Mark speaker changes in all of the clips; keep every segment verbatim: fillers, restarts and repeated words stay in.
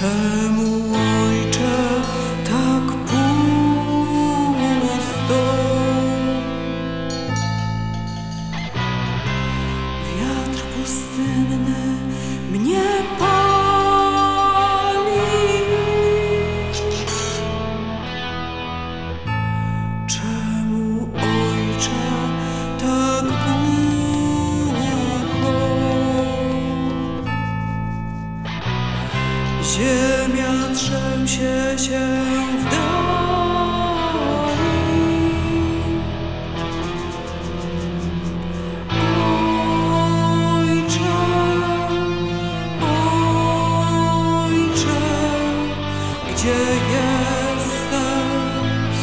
Speaker 1: Czemu, Ojcze, tak pusto? Wiatr pustynny mnie pali. Czemu, Ojcze, tak głucho? Ziemia trzęsie się w dali. Ojcze, Ojcze, gdzie jesteś?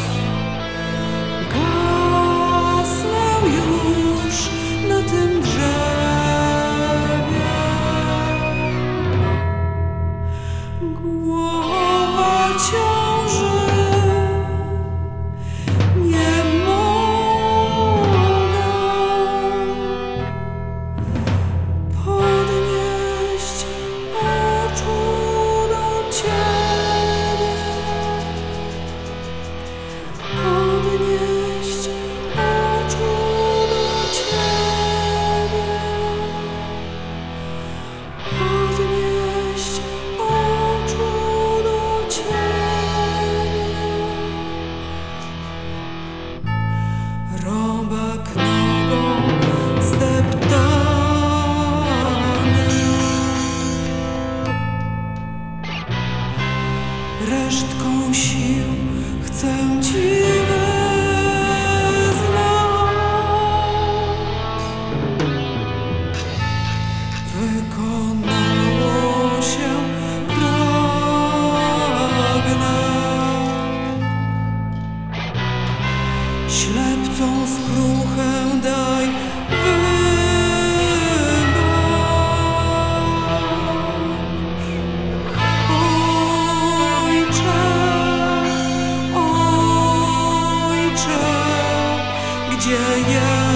Speaker 1: Gasnę już na tym drzewie. Głowa ciąży, nie mogę podnieść oczu do Ciebie, podnieść oczu do Ciebie, podnieść oczu do Ciebie. Robak nogą zdeptany, resztką sił chcę Ci wyznać. Wykonało się, pragnę. Ślepcą skruchę daj wybacz. Ojcze, Ojcze, gdzie jest?